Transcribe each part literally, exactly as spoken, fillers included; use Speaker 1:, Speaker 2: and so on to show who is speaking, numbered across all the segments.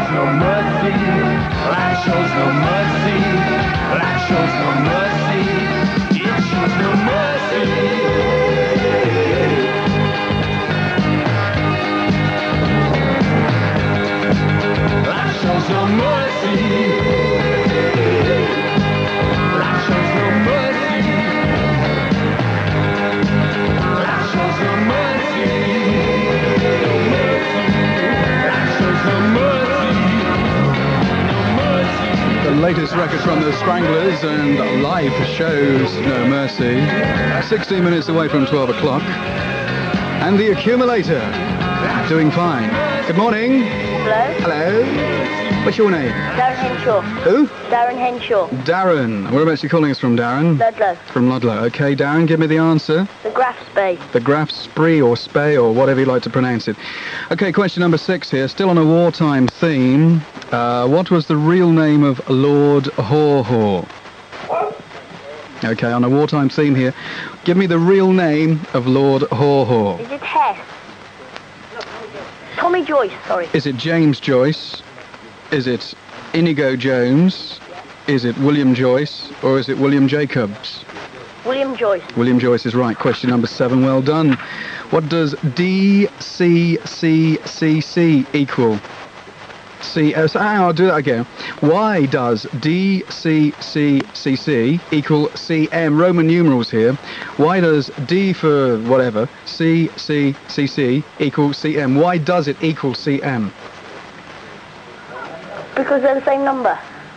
Speaker 1: shows no mercy. Life shows no mercy. Life shows no mercy. It shows no mercy. Life shows no mercy. Life shows no mercy. Life shows no mercy. No mercy. Life shows no mercy. No mercy.
Speaker 2: The latest record from the Stranglers, and life shows no mercy. sixteen minutes away from twelve o'clock. And the Accumulator, doing fine. Good morning.
Speaker 3: Hello?
Speaker 2: Hello. What's your name?
Speaker 3: Darren Henshaw.
Speaker 2: Who?
Speaker 3: Darren Henshaw.
Speaker 2: Darren. Whereabouts are you calling us from, Darren?
Speaker 3: Ludlow.
Speaker 2: From Ludlow. Okay, Darren, give me the answer.
Speaker 3: The graph space.
Speaker 2: The Graf Spree or Spey or whatever you like to pronounce it. Okay, question number six here, still on a wartime theme. Uh, what was the real name of Lord Haw Haw? Okay, on a wartime theme here. Give me the real name of Lord Haw Haw.
Speaker 3: Is it Hess? Tommy Joyce, sorry.
Speaker 2: Is it James Joyce? Is it Inigo Jones? Is it William Joyce? Or is it William Jacobs?
Speaker 3: William Joyce.
Speaker 2: William Joyce is right. Question number seven, well done. What does D C C C C equal? C, uh, so, ah, I'll do that again. Why does D C C C C equal C M? Roman numerals here. Why does D for whatever, C C C C equal C M? Why does it equal C M?
Speaker 3: Because they're the same number.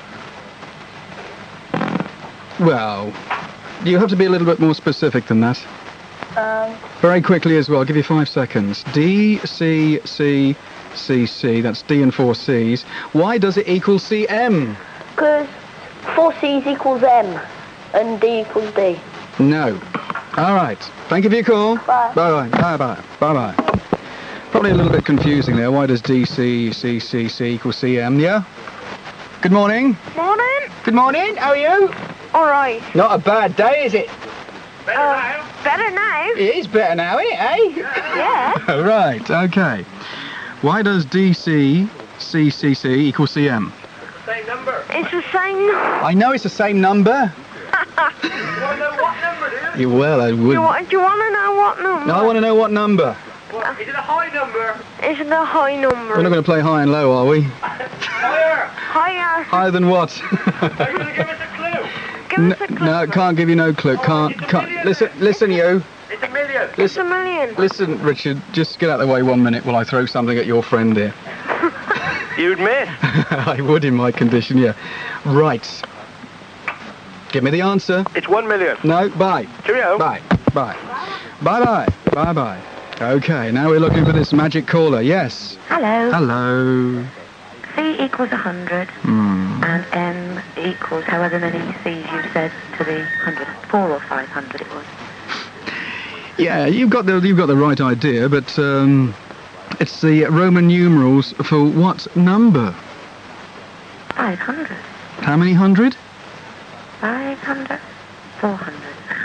Speaker 2: Well, you have to be a little bit more specific than that.
Speaker 3: Um,
Speaker 2: Very quickly as well, I'll give you five seconds. D C C C C, that's D and four C's. Why does it equal C M?
Speaker 3: because four C's equals M and D equals D.
Speaker 2: No. All right. Thank you for your call.
Speaker 3: Bye.
Speaker 2: Bye-bye. Bye-bye. Bye-bye. Probably a little bit confusing there. Why does D C C C C equal C M? Yeah? Good morning.
Speaker 3: Morning.
Speaker 2: Good morning. How are you?
Speaker 3: All right.
Speaker 2: Not a bad day, is it?
Speaker 3: Uh, better now.
Speaker 2: It is better now, isn't it, eh?
Speaker 3: Yeah.
Speaker 2: Right. Okay. Why does D C C C C equal C M?
Speaker 1: Same number.
Speaker 3: It's the same.
Speaker 2: I know it's the same number.
Speaker 1: You want to know what number, do you?
Speaker 2: You, well, I
Speaker 3: Do
Speaker 2: would.
Speaker 3: you, want, do you want to know what number?
Speaker 2: No, I want to know what number.
Speaker 1: What, is it a high number?
Speaker 3: It's the high number.
Speaker 2: We're not going to play high and low, are we?
Speaker 1: Higher.
Speaker 3: Higher.
Speaker 2: Higher than what?
Speaker 1: Are you going to give us a clue?
Speaker 3: Give
Speaker 2: no,
Speaker 3: us a clue.
Speaker 2: no, can't give you no clue. Can't.
Speaker 1: it's a
Speaker 2: can't.
Speaker 1: million
Speaker 2: Listen,
Speaker 1: then.
Speaker 2: listen, you.
Speaker 1: It's a million.
Speaker 3: It's a
Speaker 2: Listen,
Speaker 3: million.
Speaker 2: listen, Richard. Just get out of the way one minute while I throw something at your friend here.
Speaker 1: You admit?
Speaker 2: I would in my condition, yeah. Right. Give me the answer.
Speaker 1: It's one million.
Speaker 2: No. Bye.
Speaker 1: Cheerio.
Speaker 2: Bye. Bye. Bye. Bye. Bye. Bye. Okay. Now we're looking for this magic caller. Yes.
Speaker 4: Hello.
Speaker 2: Hello.
Speaker 4: C equals one hundred,
Speaker 2: Hmm.
Speaker 4: and M equals however many C's you said to the one hundred. Four or five hundred it was.
Speaker 2: Yeah, you've got the you've got the right idea, but um, it's the Roman numerals for what number?
Speaker 4: five hundred.
Speaker 2: How many hundred?
Speaker 4: five hundred. four hundred.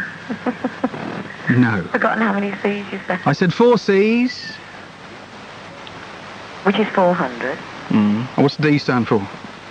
Speaker 2: No.
Speaker 4: Forgotten how many C's you said.
Speaker 2: I said four C's.
Speaker 4: Which is four hundred.
Speaker 2: Mm. What's D stand for?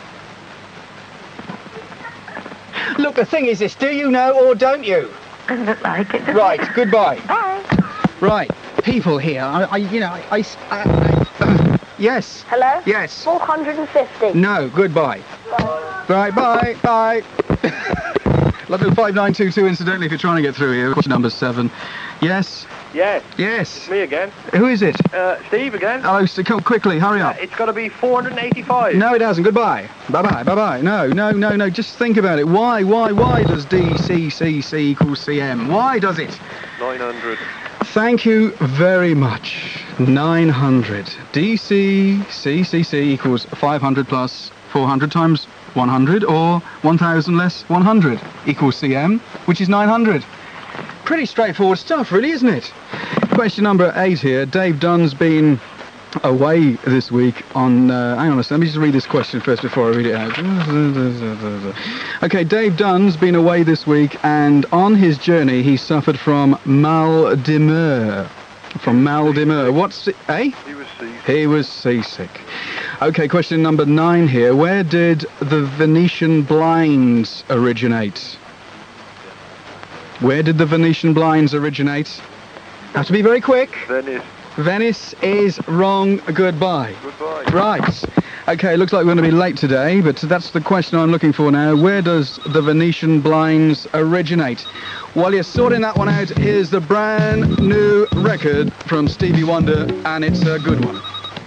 Speaker 2: Look, the thing is this, do you know or don't you?
Speaker 4: Doesn't look like it, does
Speaker 2: Right,
Speaker 4: it?
Speaker 2: goodbye.
Speaker 4: Bye.
Speaker 2: Right, people here, I, I you know, I... I, I, I yes,
Speaker 3: Hello?
Speaker 2: yes.
Speaker 3: four hundred fifty.
Speaker 2: No, goodbye. Right, bye, bye. Level five nine two two, incidentally, if you're trying to get through here. Question number seven. Yes,
Speaker 1: Yes.
Speaker 2: yes.
Speaker 1: Me again.
Speaker 2: Who is it?
Speaker 1: Uh, Steve again.
Speaker 2: Hello, so come quickly, hurry
Speaker 1: Uh,
Speaker 2: up.
Speaker 1: it's got to be four hundred eighty-five.
Speaker 2: No, it hasn't. Goodbye. Bye-bye, bye-bye. No, no, no, no. Just think about it. Why, why, why does D C C C equal C M? Why does it?
Speaker 1: nine hundred.
Speaker 2: Thank you very much. nine hundred. D C C C C equals five hundred plus four hundred times one hundred, or one thousand less one hundred equals C M, which is nine hundred. Pretty straightforward stuff, really, isn't it? Question number eight here. Dave Dunn's been away this week on... Uh, hang on a second, let me just read this question first before I read it out. Okay, Dave Dunn's been away this week, and on his journey he suffered from mal de mer. From mal de mer. What's it, eh?
Speaker 1: He was seasick.
Speaker 2: He was seasick. Okay, question number nine here. Where did the Venetian blinds originate? Where did the Venetian blinds originate? Have to be very quick.
Speaker 5: Venice.
Speaker 2: Venice is wrong. Goodbye.
Speaker 5: Goodbye.
Speaker 2: Right. Okay, looks like we're going to be late today, but that's the question I'm looking for now. Where does the Venetian blinds originate? While you're sorting that one out, here's the brand new record from Stevie Wonder, and it's a good one.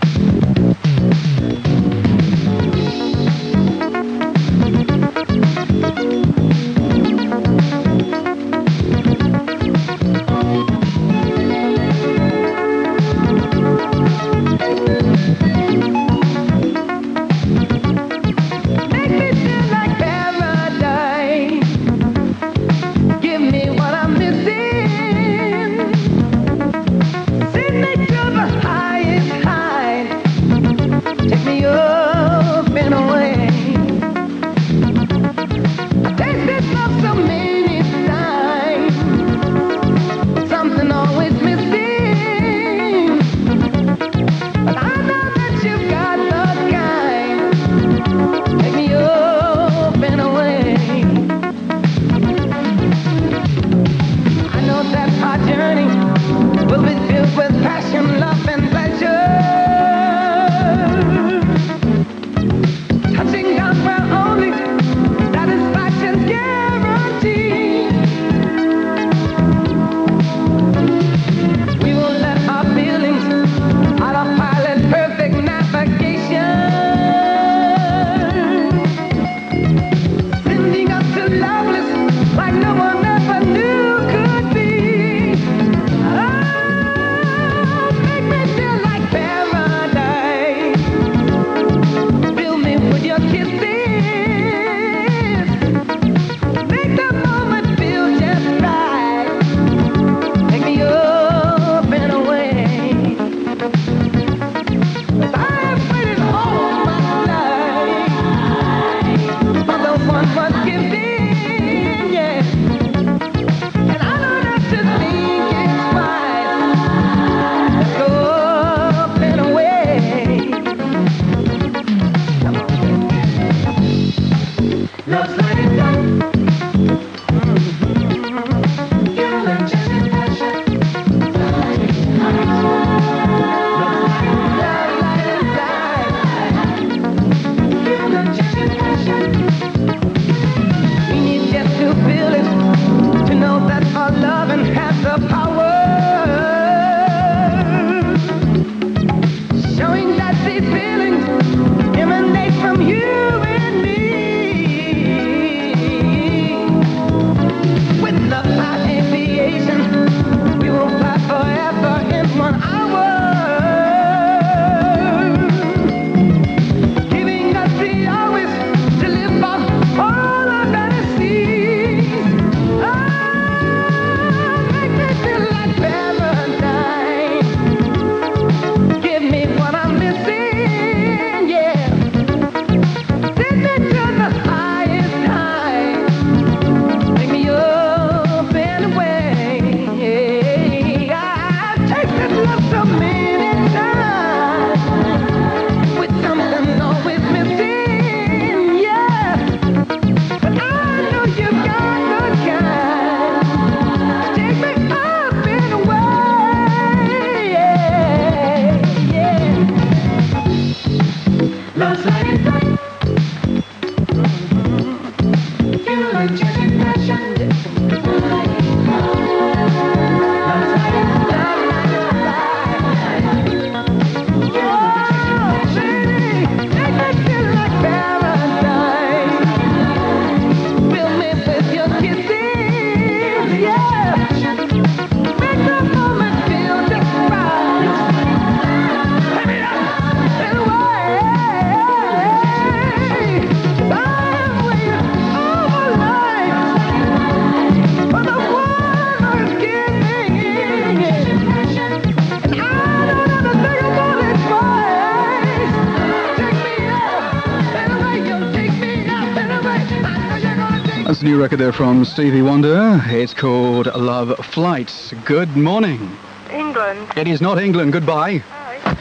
Speaker 2: That's a new record there from Stevie Wonder. It's called Love Flight. Good morning.
Speaker 3: England.
Speaker 2: It is not England. Goodbye.
Speaker 3: Hi.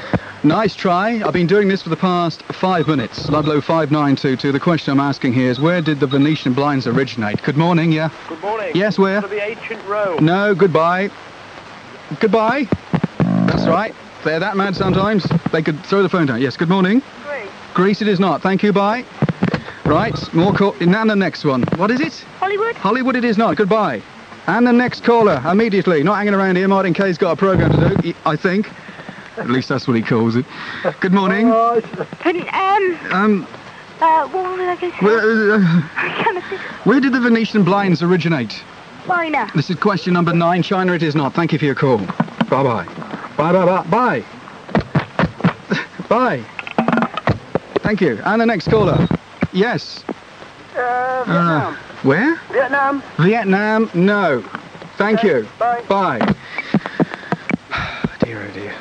Speaker 2: Nice try. I've been doing this for the past five minutes. Ludlow five nine two two. The question I'm asking here is, where did the Venetian blinds originate? Good morning, yeah?
Speaker 5: Good morning.
Speaker 2: Yes, where?
Speaker 5: To the ancient Rome.
Speaker 2: No, goodbye. Goodbye. That's right. They're that mad sometimes. They could throw the phone down. Yes, good morning.
Speaker 3: Greece.
Speaker 2: Greece it is not. Thank you, bye. Right, more call. And the next one. What is it?
Speaker 3: Hollywood.
Speaker 2: Hollywood it is not. Goodbye. And the next caller, immediately. Not hanging around here. Martin Kay's got a programme to do, I think. At least that's what he calls it. Good morning.
Speaker 3: Vin- um,
Speaker 2: Um,
Speaker 3: uh, what was I going to say?
Speaker 2: where, uh,
Speaker 3: I can't think.
Speaker 2: where did the Venetian blinds originate?
Speaker 3: China.
Speaker 2: This is question number nine. China it is not. Thank you for your call. Bye-bye. Bye-bye-bye. Bye. Bye. Thank you. And the next caller. Yes.
Speaker 3: Uh,
Speaker 2: Uh, where?
Speaker 3: Vietnam.
Speaker 2: Vietnam? No. Thank you.
Speaker 3: Bye.
Speaker 2: Bye. Dear, oh dear.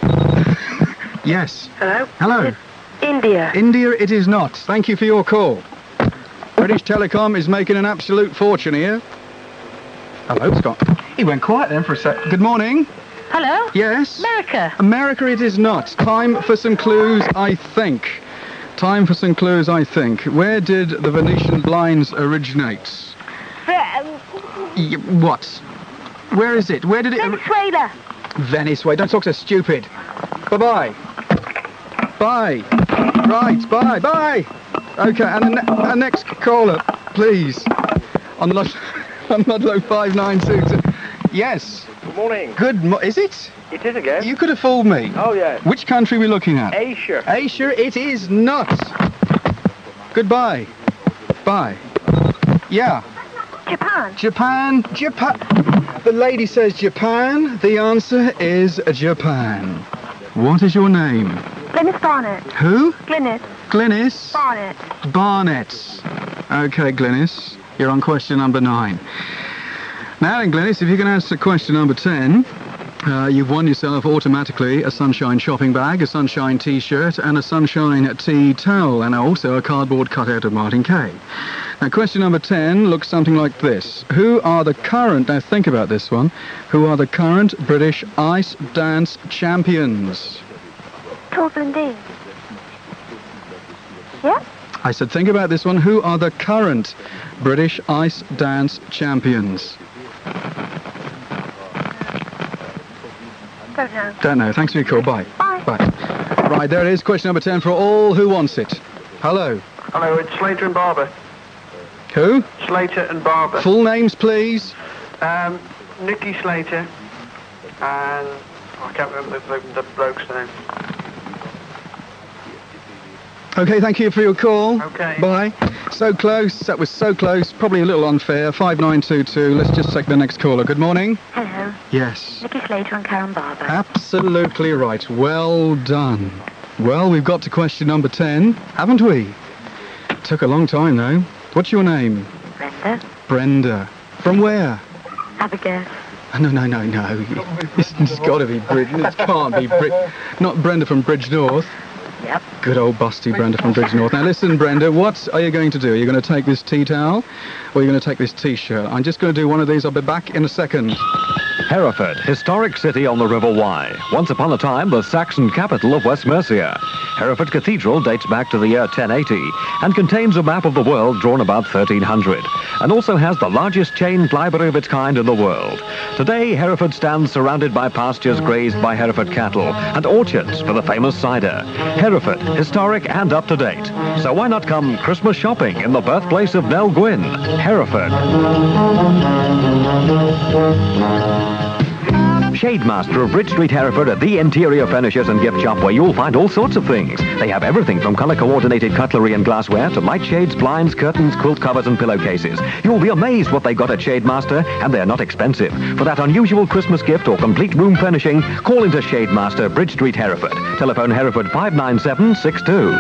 Speaker 2: Yes.
Speaker 3: Hello.
Speaker 2: Hello.
Speaker 3: India.
Speaker 2: India it is not. Thank you for your call. British Telecom is making an absolute fortune here. Hello, Scott. He went quiet then for a sec. Good morning.
Speaker 3: Hello.
Speaker 2: Yes?
Speaker 3: America.
Speaker 2: America it is not. Time for some clues, I think. Time for some clues, I think. Where did the Venetian blinds originate?
Speaker 3: Um,
Speaker 2: Y- what? Where is it? Where did it...
Speaker 3: Venezuela.
Speaker 2: Venice way. Don't talk so stupid. Bye-bye. Bye. Right, bye, bye. Okay, and the ne- uh, next caller, please. On Lud- on Ludlow five nine two two. Yes.
Speaker 5: Good morning.
Speaker 2: Good mo- Is it?
Speaker 5: It is again.
Speaker 2: You could have fooled me.
Speaker 5: Oh, yeah.
Speaker 2: Which country are we looking at?
Speaker 5: Asia.
Speaker 2: Asia it is not. Goodbye. Bye. Yeah.
Speaker 3: Japan.
Speaker 2: Japan. Japan. The lady says Japan. The answer is Japan. What is your name?
Speaker 3: Glynis Barnett.
Speaker 2: Who?
Speaker 3: Glynis
Speaker 2: Glynis
Speaker 3: Barnett.
Speaker 2: Barnett. Okay, Glynis. You're on question number nine. Now then, Glynis, if you can answer question number ten, uh, you've won yourself automatically a Sunshine shopping bag, a Sunshine t-shirt, and a Sunshine tea towel, and also a cardboard cutout of Martin Kay. Now, question number ten looks something like this. Who are the current, now think about this one, who are the current British ice dance champions?
Speaker 3: Torben Dean. Yeah?
Speaker 2: I said think about this one. Who are the current British ice dance champions?
Speaker 3: Don't know.
Speaker 2: Don't know. Thanks for your call. Bye.
Speaker 3: Bye.
Speaker 2: Bye. Right, there it is. Question number ten for all who wants it. Hello.
Speaker 5: Hello, it's Slater and Barber.
Speaker 2: Who?
Speaker 5: Slater and Barber.
Speaker 2: Full names, please.
Speaker 5: Um, Nicky Slater and I can't remember the, the, the bloke's name.
Speaker 2: Okay, thank you for your call.
Speaker 5: Okay.
Speaker 2: Bye. So close. That was so close. Probably a little unfair. five nine two two. Let's just take the next caller. Good morning.
Speaker 4: Hello.
Speaker 2: Yes.
Speaker 4: Nicky Slater and Karen Barber.
Speaker 2: Absolutely right. Well done. Well, we've got to question number ten, haven't we? Took a long time, though. What's your name?
Speaker 4: Brenda.
Speaker 2: Brenda. From where?
Speaker 4: Abigail.
Speaker 2: Oh, no, no, no, no. It's, it's got to be Bridge. It can't be Bridge. Not Brenda from Bridge North.
Speaker 4: Yep.
Speaker 2: Good old busty Brenda from Bridge North. Now listen, Brenda, what are you going to do? Are you going to take this tea towel or are you going to take this t-shirt? I'm just going to do one of these. I'll be back in a second.
Speaker 6: Hereford, historic city on the River Wye. Once upon a time, the Saxon capital of West Mercia. Hereford Cathedral dates back to the year ten eighty and contains a map of the world drawn about thirteen hundred, and also has the largest chained library of its kind in the world. Today, Hereford stands surrounded by pastures grazed by Hereford cattle and orchards for the famous cider. Hereford, historic and up to date. So why not come Christmas shopping in the birthplace of Nell Gwyn, Hereford. Shademaster of Bridge Street, Hereford are the interior furnishers and gift shop where you'll find all sorts of things. They have everything from colour-coordinated cutlery and glassware to light shades, blinds, curtains, quilt covers and pillowcases. You'll be amazed what they got at Shademaster, and they're not expensive. For that unusual Christmas gift or complete room furnishing, call into Shademaster, Bridge Street, Hereford. Telephone Hereford five nine seven six two.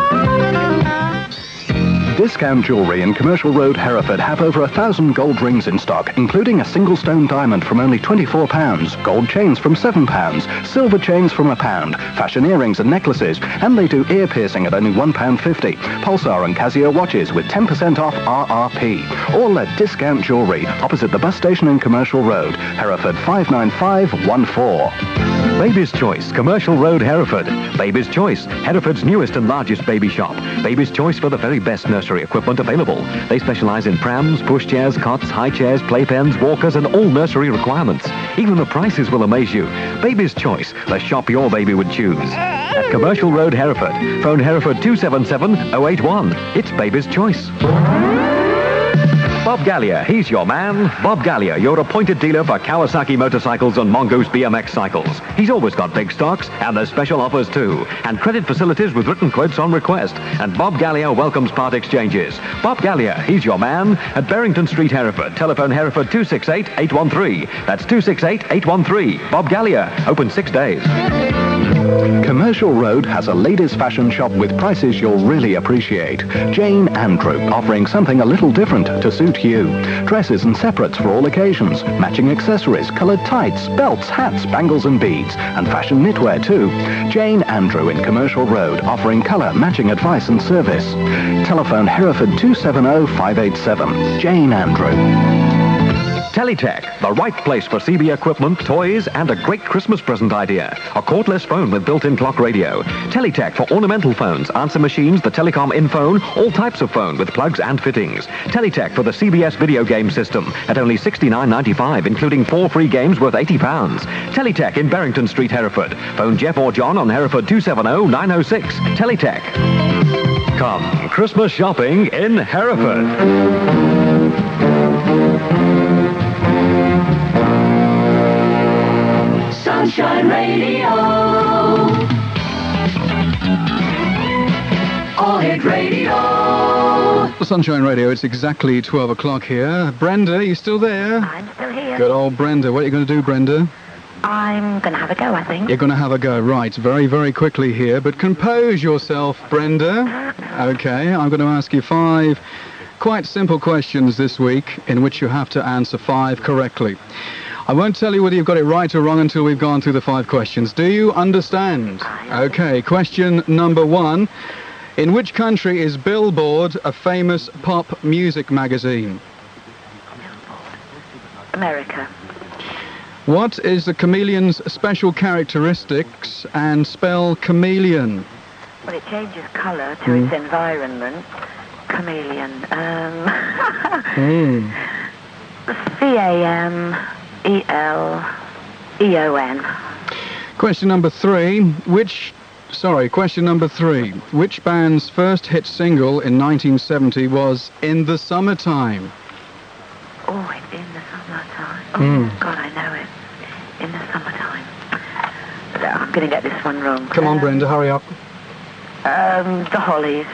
Speaker 7: Discount Jewellery in Commercial Road, Hereford have over a thousand gold rings in stock, including a single stone diamond from only twenty-four pounds, gold chains from seven pounds, silver chains from a pound, fashion earrings and necklaces, and they do ear piercing at only one pound fifty, Pulsar and Casio watches with ten percent off R R P. All at Discount Jewellery, opposite the bus station in Commercial Road, Hereford five nine five one four.
Speaker 6: Baby's Choice, Commercial Road, Hereford. Baby's Choice, Hereford's newest and largest baby shop. Baby's Choice for the very best nursery equipment available. They specialize in prams, pushchairs, cots, high chairs, playpens, walkers, and all nursery requirements. Even the prices will amaze you. Baby's Choice, the shop your baby would choose. At Commercial Road, Hereford. Phone Hereford two seven seven oh eight one. It's Baby's Choice. Bob Gallier, he's your man. Bob Gallier, your appointed dealer for Kawasaki motorcycles and Mongoose B M X cycles. He's always got big stocks, and there's special offers too. And credit facilities with written quotes on request. And Bob Gallier welcomes part exchanges. Bob Gallier, he's your man. At Barrington Street, Hereford. Telephone Hereford two six eight, eight one three. That's two six eight, eight one three. Bob Gallier, open six days.
Speaker 7: Commercial Road has a ladies' fashion shop with prices you'll really appreciate. Jane Andrew, offering something a little different to suit you. Dresses and separates for all occasions, matching accessories, coloured tights, belts, hats, bangles and beads, and fashion knitwear too. Jane Andrew in Commercial Road, offering colour, matching advice and service. Telephone Hereford two seven oh, five eight seven. Jane Andrew.
Speaker 6: Teletech, the right place for C B equipment, toys, and a great Christmas present idea. A cordless phone with built-in clock radio. Teletech for ornamental phones, answer machines, the telecom in-phone, all types of phone with plugs and fittings. Teletech for the C B S video game system at only sixty-nine ninety-five, including four free games worth eighty pounds. Teletech in Barrington Street, Hereford. Phone Jeff or John on Hereford two seven oh, nine oh six. Teletech. Come Christmas shopping in Hereford.
Speaker 1: Sunshine Radio. All Hit Radio.
Speaker 2: Sunshine Radio, it's exactly twelve o'clock here. Brenda, you still there?
Speaker 4: I'm still here.
Speaker 2: Good old Brenda. What are you going to do, Brenda?
Speaker 4: I'm going to have a go, I think.
Speaker 2: You're going to have a go. Right, very, very quickly here. But compose yourself, Brenda. Okay, I'm going to ask you five quite simple questions this week in which you have to answer five correctly. I won't tell you whether you've got it right or wrong until we've gone through the five questions. Do you understand? Okay, question number one. In which country is Billboard a famous pop music magazine?
Speaker 4: America.
Speaker 2: What is the chameleon's special characteristics, and spell chameleon?
Speaker 4: Well, it changes colour to its environment. Chameleon. Um,
Speaker 2: Mm.
Speaker 4: C A M E L E O N.
Speaker 2: Question number three. Which, sorry, question number three. Which band's first hit single in nineteen seventy was In the Summertime?
Speaker 4: Oh, it's in the summertime. Oh,
Speaker 2: Mm.
Speaker 4: God, I know it. In the summertime. No, I'm going to get this one wrong.
Speaker 2: Come on,
Speaker 4: Um,
Speaker 2: Brenda, hurry up.
Speaker 4: Um, the Hollies.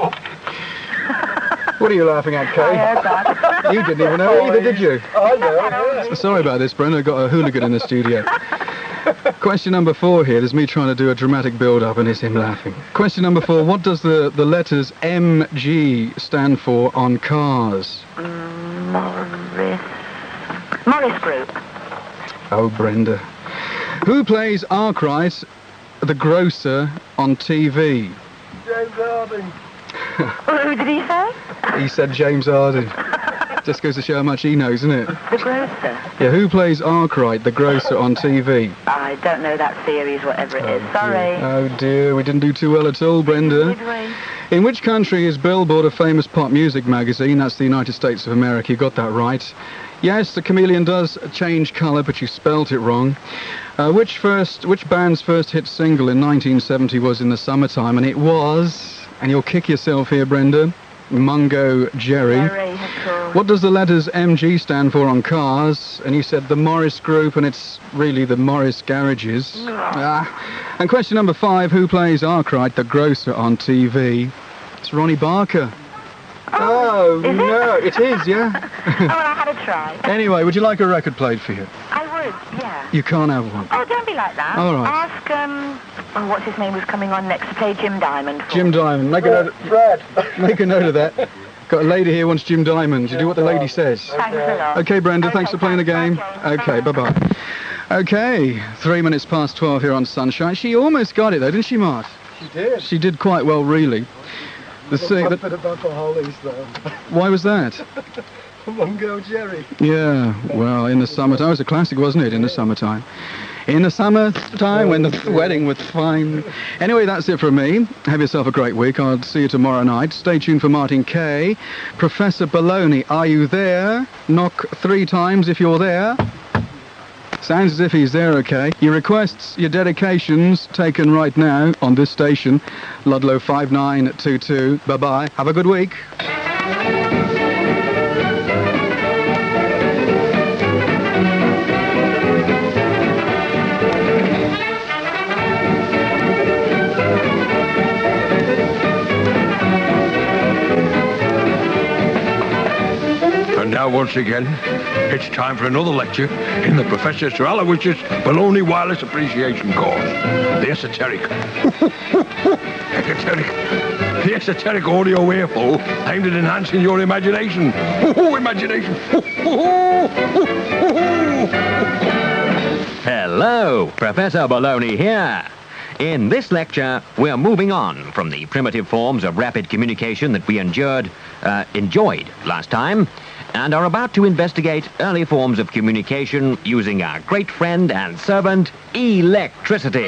Speaker 2: What are you laughing at,
Speaker 4: I
Speaker 2: Kay?
Speaker 4: heard that.
Speaker 2: You didn't even know it either, did you?
Speaker 5: I know.
Speaker 2: Sorry about this, Brenda. I've got a hooligan in the studio. Question number four here. There's me trying to do a dramatic build-up and it's him laughing. Question number four. What does the, the letters M G stand for on cars?
Speaker 4: Mm, Morris. Morris Group.
Speaker 2: Oh, Brenda. Who plays Arkwright, the grocer, on T V?
Speaker 5: James Harding.
Speaker 4: Who did he say?
Speaker 2: He said James Harden. Just goes to show how much he knows, isn't it?
Speaker 4: The grocer.
Speaker 2: Yeah, who plays Arkwright, the grocer, on T V?
Speaker 4: I don't know that series, whatever it is. Sorry.
Speaker 2: Oh dear, we didn't do too well at all, Brenda.
Speaker 4: Did we?
Speaker 2: In which country is Billboard a famous pop music magazine? That's the United States of America. You got that right. Yes, the chameleon does change colour, but you spelt it wrong. Uh, which first, which band's first hit single in nineteen seventy was In the Summertime? And it was, and you'll kick yourself here, Brenda, Mungo Jerry.
Speaker 4: Jerry, of course.
Speaker 2: What does the letters M G stand for on cars? And you said the Morris Group, and it's really the Morris Garages. Ah. And question number five, who plays Arkwright, the grocer, on T V? It's Ronnie Barker. Oh,
Speaker 4: is it?
Speaker 2: no, it is, yeah.
Speaker 4: Oh, well, I had a try.
Speaker 2: Anyway, would you like a record played for you?
Speaker 4: I would, yeah.
Speaker 2: You can't have one.
Speaker 4: Oh, don't be like that.
Speaker 2: All right.
Speaker 4: Ask, um, oh, what's his name was coming on next to play Jim Diamond for
Speaker 2: Jim
Speaker 4: me.
Speaker 2: Diamond, make a note.
Speaker 5: Fred.
Speaker 2: Make a note of that. Got a lady here wants Jim Diamond. You do what the lady says.
Speaker 4: Thanks a lot.
Speaker 2: Okay, Brenda, thanks
Speaker 4: Okay,
Speaker 2: for playing the game.
Speaker 4: thanks,
Speaker 2: Okay, bye-bye. Okay, three minutes past twelve here on Sunshine. She almost got it, though, didn't she, Mart?
Speaker 5: She did.
Speaker 2: She did quite well, really. The thing
Speaker 5: A
Speaker 2: that,
Speaker 5: bit about the Hollies, though.
Speaker 2: why was that?
Speaker 8: Come on, girl, Jerry.
Speaker 2: Yeah, well, in the summertime. It was a classic, wasn't it, in the summertime? In the summertime when the wedding was fine. Anyway, that's it from me. Have yourself a great week. I'll see you tomorrow night. Stay tuned for Martin Kay. Professor Baloney, are you there? Knock three times if you're there. Sounds as if he's there, okay. Your requests, your dedications taken right now on this station, Ludlow five nine two two. Bye-bye. Have a good week.
Speaker 9: And now, once again, it's time for another lecture in the Professor Sir Aloysius Baloney Wireless Appreciation Course. The esoteric. esoteric. The esoteric audio earful aimed at enhancing your imagination. Imagination.
Speaker 6: Hello, Professor Baloney here. In this lecture, we're moving on from the primitive forms of rapid communication that we endured, uh, enjoyed last time, and are about to investigate early forms of communication using our great friend and servant, electricity.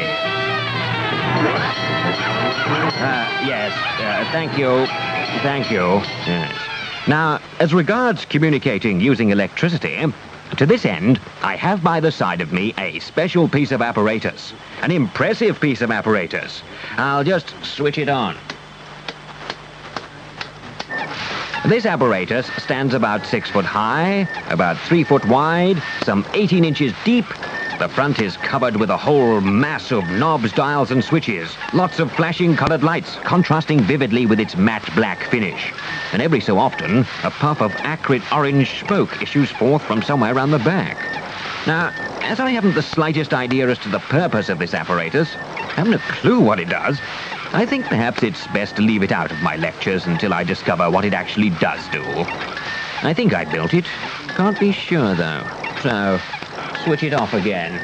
Speaker 6: Uh, yes, uh, thank you, thank you. Yes. Now, as regards communicating using electricity, to this end, I have by the side of me a special piece of apparatus, an impressive piece of apparatus. I'll just switch it on. This apparatus stands about six foot high, about three foot wide, some eighteen inches deep. The front is covered with a whole mass of knobs, dials, and switches. Lots of flashing colored lights, contrasting vividly with its matte black finish. And every so often, a puff of acrid orange smoke issues forth from somewhere around the back. Now, as I haven't the slightest idea as to the purpose of this apparatus, haven't a clue what it does, I think perhaps it's best to leave it out of my lectures until I discover what it actually does do. I think I built it. Can't be sure, though. So, switch it off again.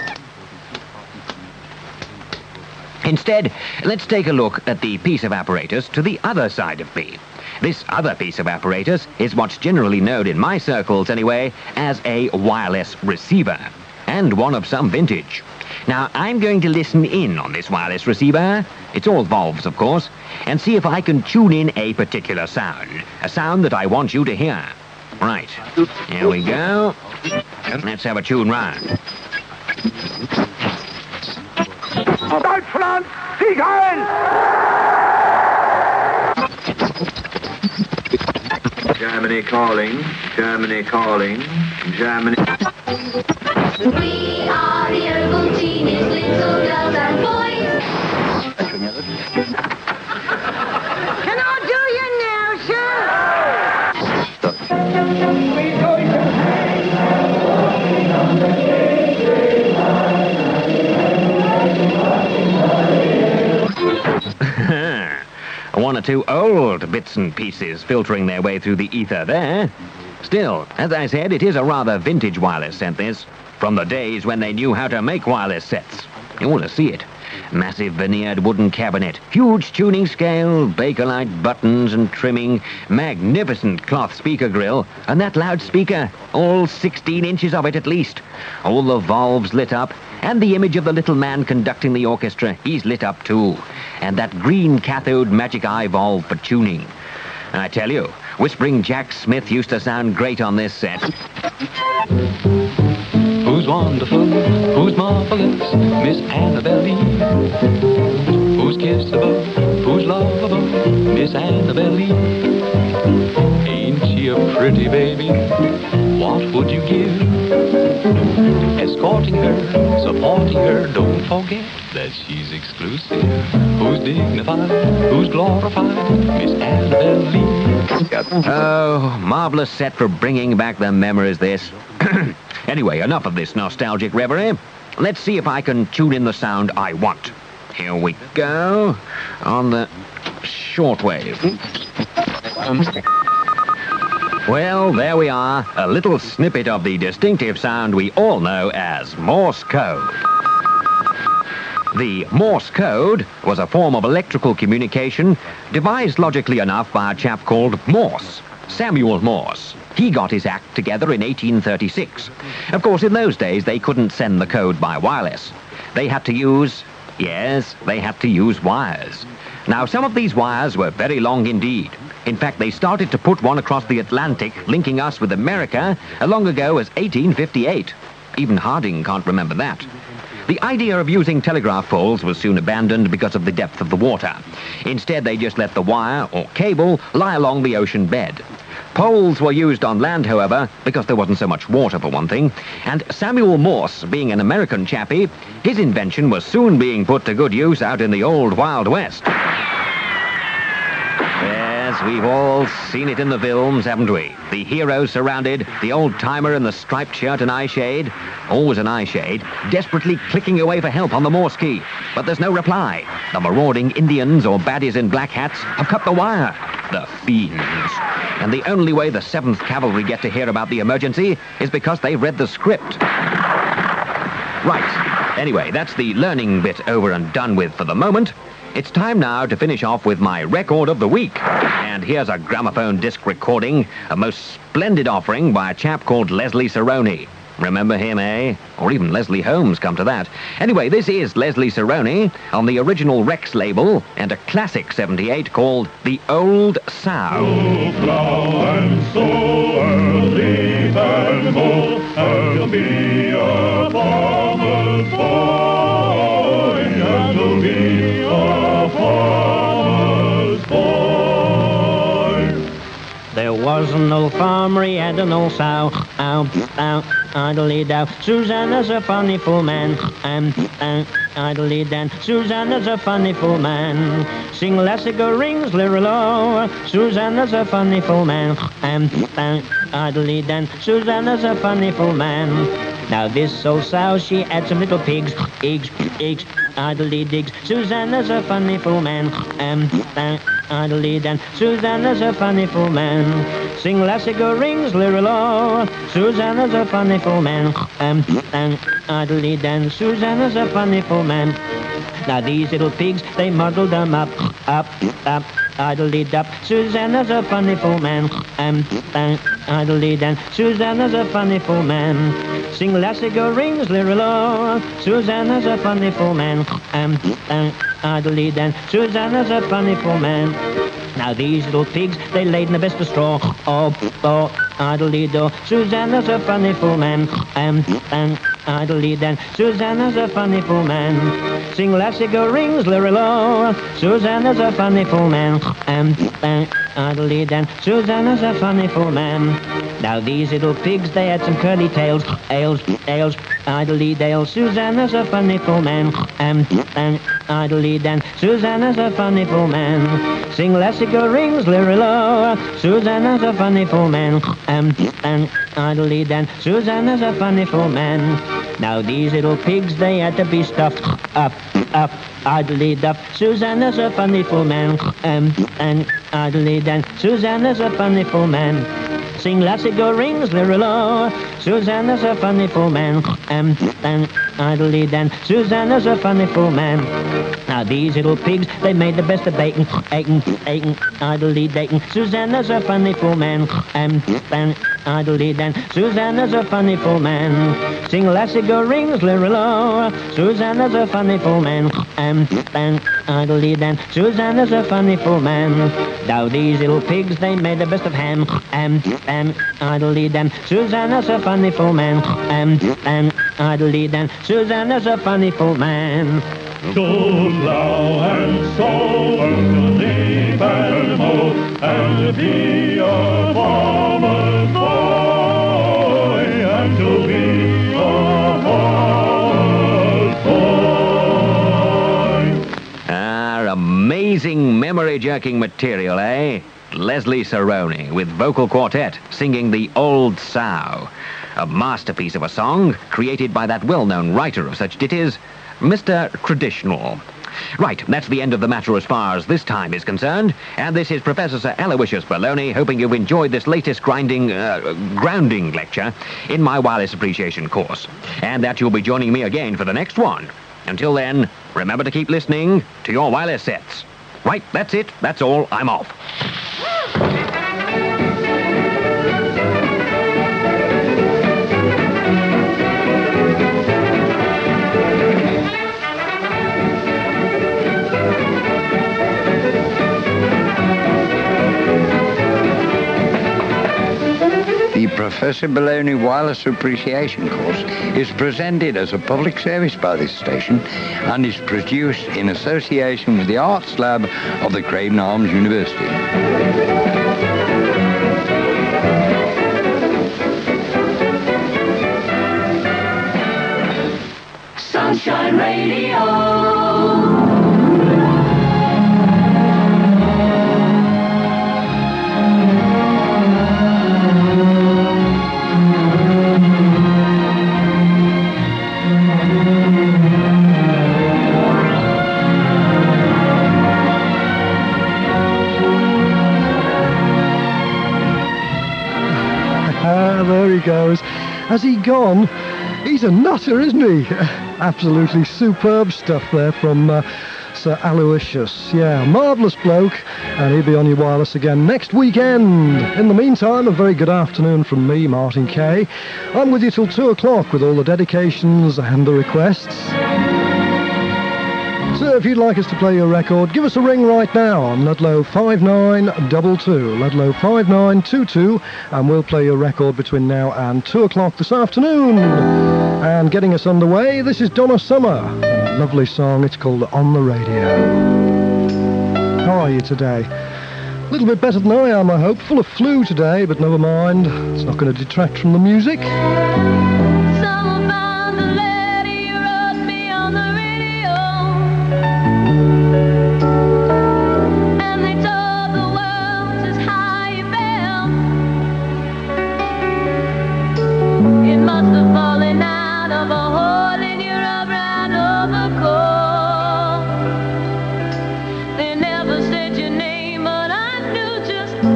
Speaker 6: Instead, let's take a look at the piece of apparatus to the other side of me. This other piece of apparatus is what's generally known in my circles, anyway, as a wireless receiver, and one of some vintage. Now, I'm going to listen in on this wireless receiver, it's all valves, of course, and see if I can tune in a particular sound, a sound that I want you to hear. Right, here we go. Let's have a tune round.
Speaker 1: Deutschland, Sieg Heil!
Speaker 10: Germany calling, Germany calling, Germany...
Speaker 11: We are the herbal genius, little girls and boys. Can I do you now, sir?
Speaker 6: One or two old bits and pieces filtering their way through the ether there. Still, as I said, it is a rather vintage wireless set, this. From the days when they knew how to make wireless sets. You ought to see it. Massive veneered wooden cabinet, huge tuning scale, Bakelite buttons and trimming, magnificent cloth speaker grill, and that loudspeaker, all sixteen inches of it at least. All the valves lit up, and the image of the little man conducting the orchestra, he's lit up too. And that green cathode magic eye valve for tuning. I tell you, Whispering Jack Smith used to sound great on this set.
Speaker 12: Who's wonderful, who's marvelous, Miss Annabelle Lee? Who's kissable, who's lovable, Miss Annabelle Lee? Ain't she a pretty baby? What would you give? Escorting her, supporting her, don't forget that she's exclusive. Who's dignified, who's glorified, Miss Annabelle Lee?
Speaker 6: Oh, marvelous set for bringing back the memories, this. Anyway, enough of this nostalgic reverie. Let's see if I can tune in the sound I want. Here we go. On the shortwave. Well, there we are. A little snippet of the distinctive sound we all know as Morse code. The Morse code was a form of electrical communication devised logically enough by a chap called Morse.
Speaker 8: Samuel Morse. He got his act together in eighteen thirty-six. Of course, in those days, they couldn't send the code by wireless. They had to use, yes, they had to use wires. Now, some of these wires were very long indeed. In fact, they started to put one across the Atlantic, linking us with America, as long ago as eighteen fifty-eight. Even Harding can't remember that. The idea of using telegraph poles was soon abandoned because of the depth of the water. Instead, they just let the wire, or cable, lie along the ocean bed. Poles were used on land, however, because there wasn't so much water, for one thing, and Samuel Morse, being an American chappie, his invention was soon being put to good use out in the old Wild West. Yes, we've all seen it in the films, haven't we? The hero surrounded, the old-timer in the striped shirt and eye shade, always an eye shade, desperately clicking away for help on the Morse key. But there's no reply. The marauding Indians or baddies in black hats have cut the wire. The fiends. And the only way the seventh Cavalry get to hear about the emergency is because they read the script. Right. Anyway, that's the learning bit over and done with for the moment. It's time now to finish off with my record of the week. And here's a gramophone disc recording, a most splendid offering by a chap called Leslie Saroni. Remember him, eh? Or even Leslie Holmes, come to that. Anyway, this is Leslie Saroni on the original Rex label and a classic seventy-eight called The Old Sow.
Speaker 1: So plow and sow early and mow, I'll be a farmer's boy, and to be a farmer's boy.
Speaker 13: There was an old farmer, he had an old sow, ow, ow, idly-dow. Susanna's a funny fool man, um, uh, idly-dan. Susanna's a funny fool man. Sing Lassigo rings, lirilo. Susanna's a funny fool man, um, uh, idly-dan. Susanna's a funny fool man. Now this old sow, she had some little pigs, eggs, eggs, idly digs. Susanna's a funny fool man, um, uh, idly dan. Susanna's a funny fool man. Sing Lassigo rings, lirilo. Susanna's a funny fool man, um, uh, idly dan. Susanna's a funny fool man. Now these little pigs, they muddled them up, up, up, idly-dup. Susanna's a funny fool man, um, uh, idly-dan. Susanna's a funny fool man. Sing Lassigo rings, lirilo. Susanna's a funny fool man, um, uh, idly-dan. Susanna's a funny fool man. Now these little pigs, they laid in the best of straw. Oh, oh, idly-do. Susanna's a funny fool man, um, uh, idly-dan. Susanna's a funny fool man. Sing Lassigo rings, lirilo. Susanna's a funny fool man, um, uh, idly-dan. Susanna's a funny fool man. Now these little pigs, they had some curly tails, ales, ales, idly-dale. Susanna's a funny fool man, um, uh, idly-dan. Susanna's a funny fool man. Sing Lassigo rings, lirilo. Susanna's a funny fool man, um, uh, idly-dan. Susanna's a funny fool man. Now these little pigs, they had to be stuffed up, up, idly-duff. Susanna's a funny fool man, um, and idly-dan. Susanna's a funny fool man. Sing Lassigo rings, lirilo. Susanna's a funny fool man, um, and idly-dan. Susanna's a funny fool man. Now these little pigs, they made the best of bacon, bacon, bacon, idly-dating. Susanna's a funny fool man, um, and idly-dan. Susanna's a funny fool man. Sing Lassigo rings, lirilo. Susanna's a funny fool man, um, and idly-dan. Susanna's a funny fool man. Now these little pigs, they made the best of ham, um, and idly-dan. Susanna's a funny fool man, um, and idly-dan. Susanna's a funny fool man.
Speaker 1: So plow and sow and reap and mow, and be a farmer's boy, and to be a farmer's boy.
Speaker 8: Ah, amazing memory-jerking material, eh? Leslie Saroni with vocal quartet singing The Old Sow. A masterpiece of a song created by that well-known writer of such ditties, Mister Traditional. Right, that's the end of the matter as far as this time is concerned, and this is Professor Sir Aloysius Belloni, hoping you've enjoyed this latest grinding, uh, grounding lecture in my wireless appreciation course, and that you'll be joining me again for the next one. Until then, remember to keep listening to your wireless sets. Right, that's it, that's all, I'm off.
Speaker 14: The Professor Baloney Wireless Appreciation Course is presented as a public service by this station and is produced in association with the Arts Lab of the Craven Arms University.
Speaker 11: Sunshine Radio.
Speaker 15: There he goes. Has he gone? He's a nutter, isn't he? Absolutely superb stuff there from uh, Sir Aloysius. Yeah, marvellous bloke, and he'll be on your wireless again next weekend. In the meantime, a very good afternoon from me, Martin Kay. I'm with you till two o'clock with all the dedications and the requests. So if you'd like us to play your record, give us a ring right now on Ludlow five nine two two, Ludlow five nine two two, and we'll play your record between now and two o'clock this afternoon. And getting us underway, this is Donna Summer. A lovely song, it's called On the Radio. How are you today? A little bit better than I am, I hope. Full of flu today, but never mind. It's not going to detract from the music.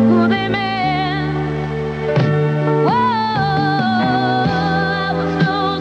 Speaker 11: Whoa, I was so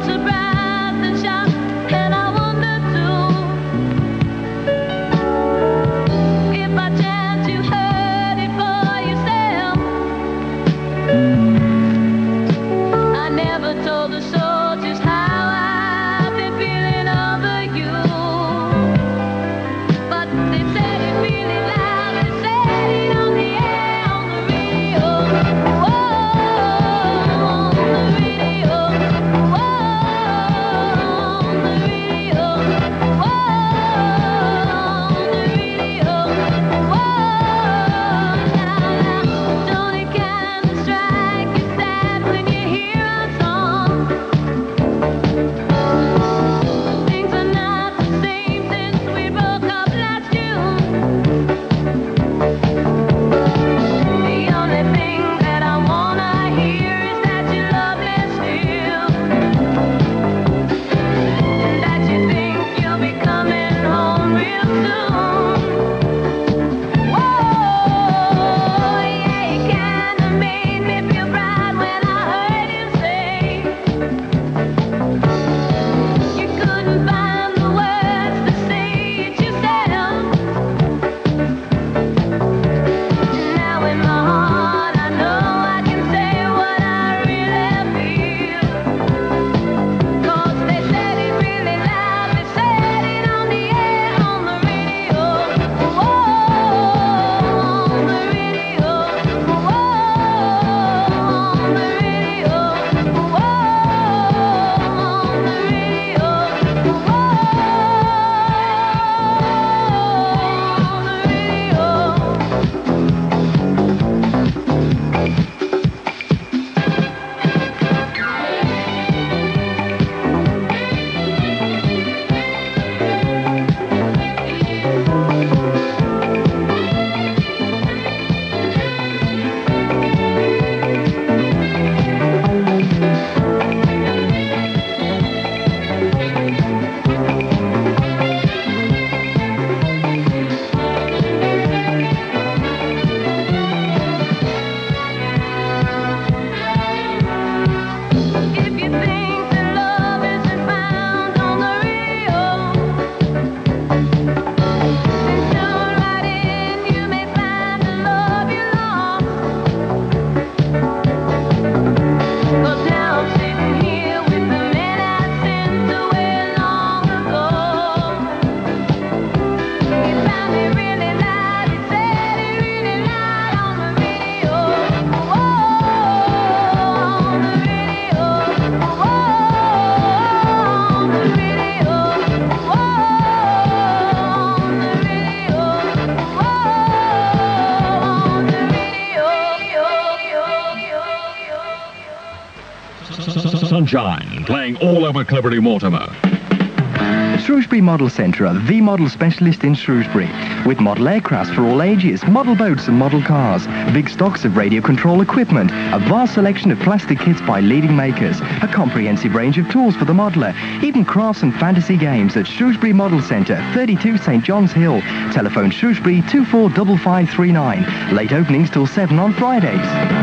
Speaker 6: Sunshine, playing all over Clipperty Mortimer.
Speaker 16: Shrewsbury Model Centre are the model specialist in Shrewsbury, with model aircrafts for all ages, model boats and model cars, big stocks of radio control equipment, a vast selection of plastic kits by leading makers, a comprehensive range of tools for the modeller, even crafts and fantasy games at Shrewsbury Model Centre, thirty-two St John's Hill. Telephone Shrewsbury two four five five three nine. Late openings till seven on Fridays.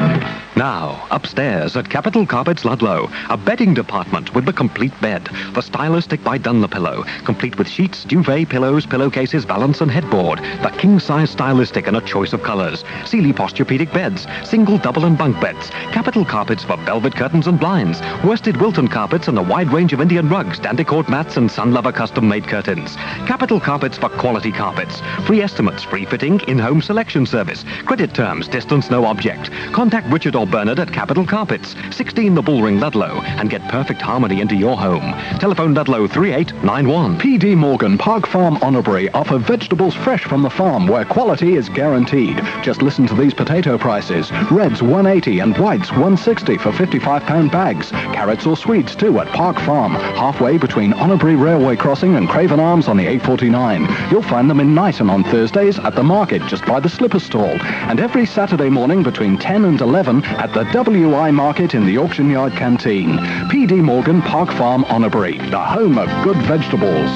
Speaker 6: Now, upstairs at Capital Carpets Ludlow, a bedding department with the complete bed. The Stylistic by Dunlopillow, complete with sheets, duvet, pillows, pillowcases, valance and headboard. The king-size Stylistic in a choice of colours. Sealy Posturepedic beds, single, double and bunk beds. Capital Carpets for velvet curtains and blinds. Worsted Wilton carpets and a wide range of Indian rugs, Dandicourt mats and Sunlover custom-made curtains. Capital Carpets for quality carpets. Free estimates, free fitting, in-home selection service. Credit terms, distance no object. Contact Richard or Bernard at Capital Carpets, sixteen The Bullring, Ludlow, and get perfect harmony into your home. Telephone Ludlow three eight nine one.
Speaker 7: P D Morgan Park Farm Honorbury offer vegetables fresh from the farm where quality is guaranteed. Just listen to these potato prices. Reds one eighty and whites one sixty for fifty-five pound bags. Carrots or sweets too at Park Farm, halfway between Honorbury Railway Crossing and Craven Arms on the A forty-nine. You'll find them in Knighton on Thursdays at the market just by the slipper stall, and every Saturday morning between ten and eleven at the W I Market in the Auction Yard Canteen. P D Morgan Park Farm Honorbury, the home of good vegetables.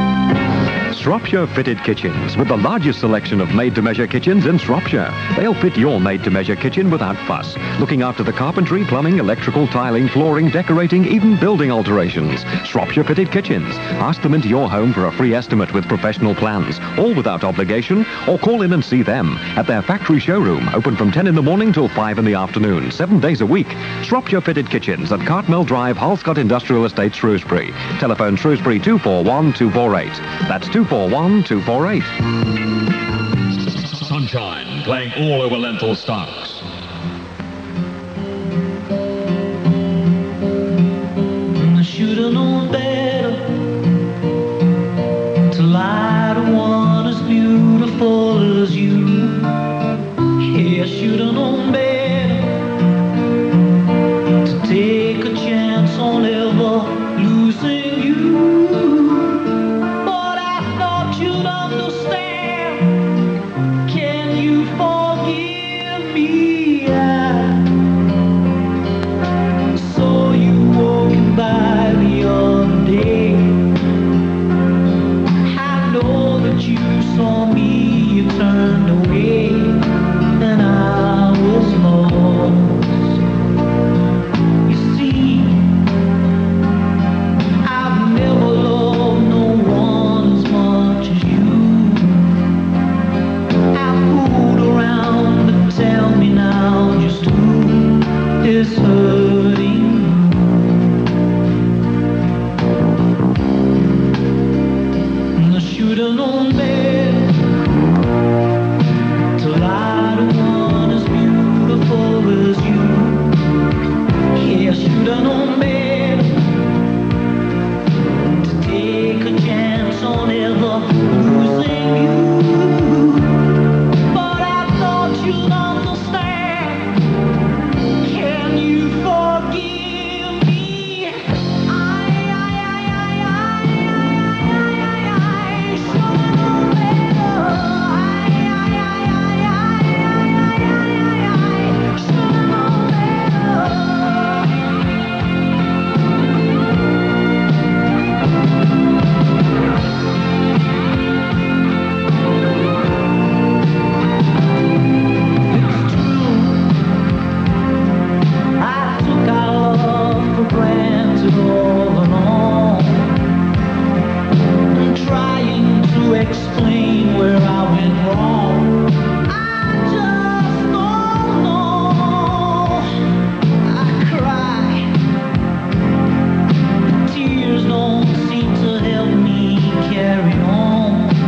Speaker 6: Shropshire Fitted Kitchens, with the largest selection of made-to-measure kitchens in Shropshire. They'll fit your made-to-measure kitchen without fuss, looking after the carpentry, plumbing, electrical, tiling, flooring, decorating, even building alterations. Shropshire Fitted Kitchens. Ask them into your home for a free estimate with professional plans, all without obligation, or call in and see them at their factory showroom, open from ten in the morning till five in the afternoon, seven days a week. Shropshire Fitted Kitchens at Cartmel Drive, Halscott Industrial Estate, Shrewsbury. Telephone Shrewsbury two four one two four eight. That's two four one two four eight.
Speaker 17: Sunshine, playing all over Lenthal stocks.
Speaker 18: I should have known better to lie to one as beautiful as you. Yeah, I should have known better to take a chance on ever losing you. You'd understand. Can you forgive me? I saw you walking by the other day. I know that you saw me, you turned away, and I was lost. You see, I've never loved no one as much as you. I've fooled around, but tell me now just who is hurting you. I should have known better to lie to one as beautiful as you. Yeah, I should have known better to take a chance on ever losing you. But I thought you'd understand. Can you forgive me? I, I, I, I, I, I, should have known better. I, I, I, I, I, should have known I took our love for granted all along, and trying to explain where I went wrong. I just don't know. I cry, tears don't seem to help me carry on.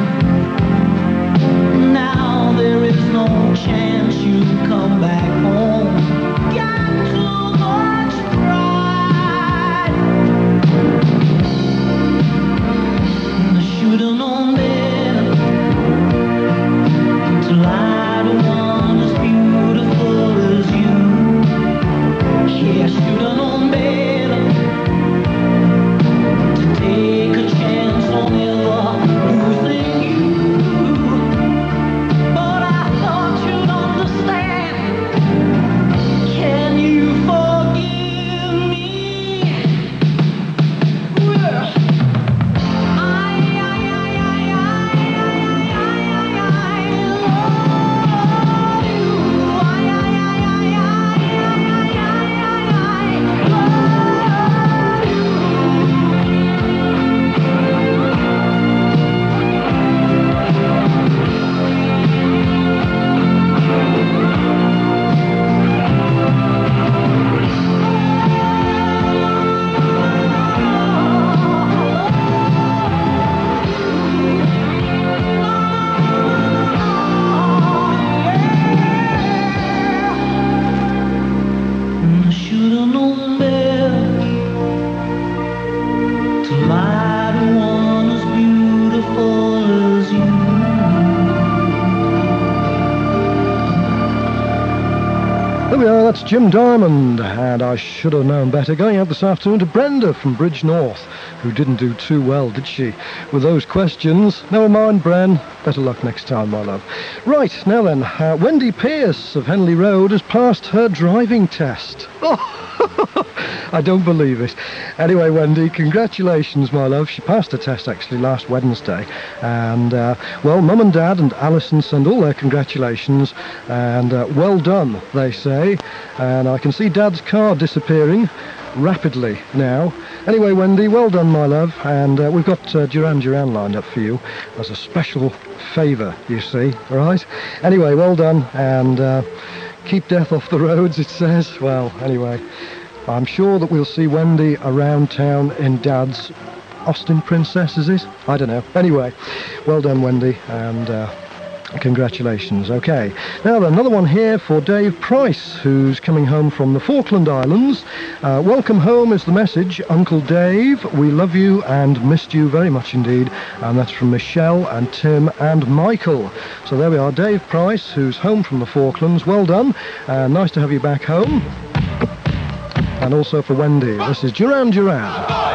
Speaker 18: Now there is no chance you'll come back home. Got too much pride. I should have known better to lie to one as beautiful as you. Yeah, I should have known better.
Speaker 15: Jim Diamond, and I should have known better. Going out this afternoon to Brenda from Bridge North, who didn't do too well, did she, with those questions? Never mind, Bren. Better luck next time, my love. Right, now then, uh, Wendy Pierce of Henley Road has passed her driving test. Oh, I don't believe it. Anyway, Wendy, congratulations, my love. She passed her test, actually, last Wednesday. And, uh, well, Mum and Dad and Alison send all their congratulations. And uh, well done, they say. And I can see Dad's car disappearing rapidly now. Anyway, Wendy, well done, my love. And uh, we've got uh, Duran Duran lined up for you as a special favour, you see. All right? Anyway, well done. And uh, keep death off the roads, it says. Well, anyway, I'm sure that we'll see Wendy around town in Dad's Austin Princess, is it? I don't know. Anyway, well done, Wendy. And... Uh, congratulations. Okay, now then, another one here for Dave Price, who's coming home from the Falkland Islands. Uh, welcome home is the message, Uncle Dave. We love you and missed you very much indeed. And that's from Michelle and Tim and Michael. So there we are, Dave Price, who's home from the Falklands. Well done. Uh, nice to have you back home. And also for Wendy, this is Duran Duran.